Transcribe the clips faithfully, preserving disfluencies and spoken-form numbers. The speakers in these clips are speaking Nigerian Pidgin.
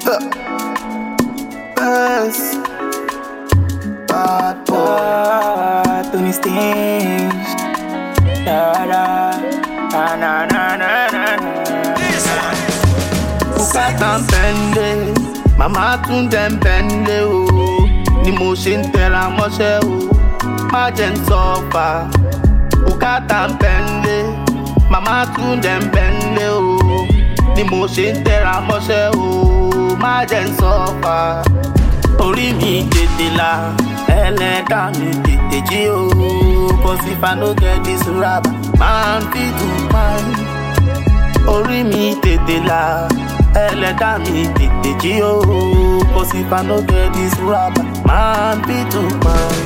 Best. Bad boy. Tony Stinch. Da da. Na na na na na. Bukata pende, mama tún dẹ̀ ń pende o. Ni mo ṣe ń tẹra mọ́ṣẹ́ o, má jẹ́ ń sọ́fà. Bukata pende, mama tún dẹ̀ ń pende o. Ni mo ṣe ń tẹra mọ́ṣẹ́ o, má jẹ́ ń sọ́fà. Orí mi tètè là, ẹlẹ́dàá mi tètè jí o. Cause if I no get this rap, man fit do fine. Orí mi tètè là, ẹlẹ́dàá mi tètè jí o. Cause if I no get this rap, man fit do fine.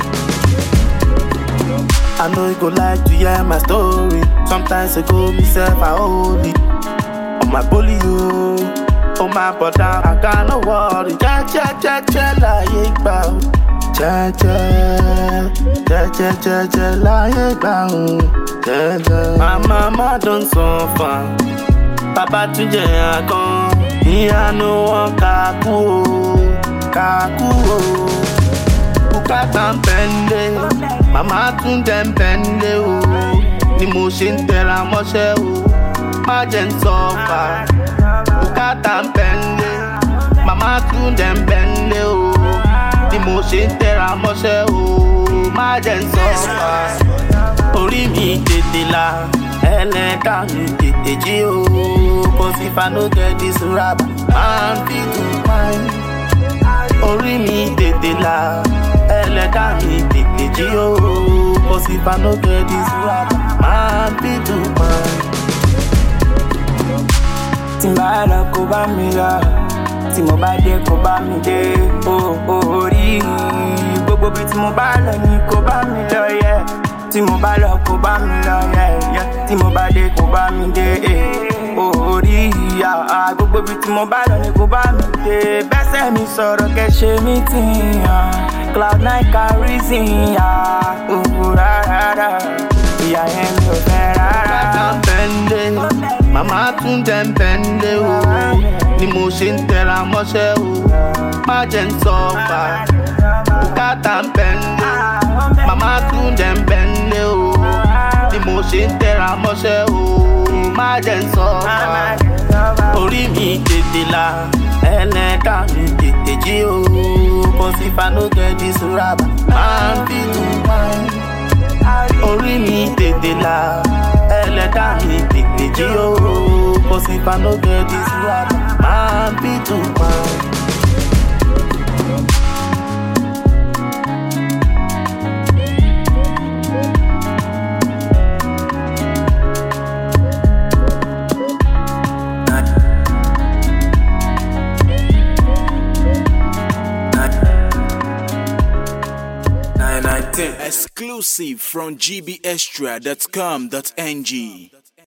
I know you go like to hear my story. Sometimes ago, myself I hold it. On my bully, you. Oh my brother, I got no worry. Cha cha cha cha láyé gbà o. Cha cha cha cha cha cha láyé gbà o. Cha cha. My mama don suffer. Baba tún jẹ àgàn. Ìyanu wọn kàkú o, kàkú o. Bukata pende, mama tún dẹ̀ ń pende o. Ni mo ṣe ń tẹra mọ́ṣẹ́ o, má jẹ́ ń sọ́fà. Bukata pende, mama tún dẹ̀ ń pende o. Ni mo ṣe ń tẹra mọ́ṣẹ́ o, má jẹ́ ń sọ́fà. Orí mi tètè là, ẹlẹ́dàá mi tètè jí o. Cause if I no get this rap, man fit do fine. Orí mi tètè là, ẹlẹ́dàá mi tètè jí o. Cause if I no get this rap, man fit do fine. Tí n bá lọ kó bá mi lọ, tí mo bá dé kó bá mi dé. Orí gbogbo bí tí mo bá lọ ni kó bá mi lọ yẹ. Tí mo bá lọ kó bá mi lọ yẹ. Tí mo bá dé kó bá mi dé. Orí gbogbo bí tí mo bá lọ ni kó bá mi dé. Bẹ́sẹ̀ mi sọ̀rọ̀ kẹ́ ṣe mí tì yàn. Cloud nine carry rárá. Ìyá yẹn mi ò fẹ́ rárá. Bukata pende, mama tún dẹ̀ ń pende o. Ni mo ṣe ń tẹra mọ́ṣẹ́ o, má jẹ́ ń sọ́fà. Bukata pende, mama tún dẹ̀ ń pende o. Ni mo ṣe ń tẹra mọ́ṣẹ́ o, má jẹ́ ń sọ́fà. Orí mi tètè là, ẹlẹ́dàá mi tètè jí o. Cause if I no get this rap, man fit do fine. Orí mi tètè là, ẹlẹ́dàá mi tètè jí o. Cause if I no get this rap, man fit do fine. Exclusive from G B extra dot com dot N G.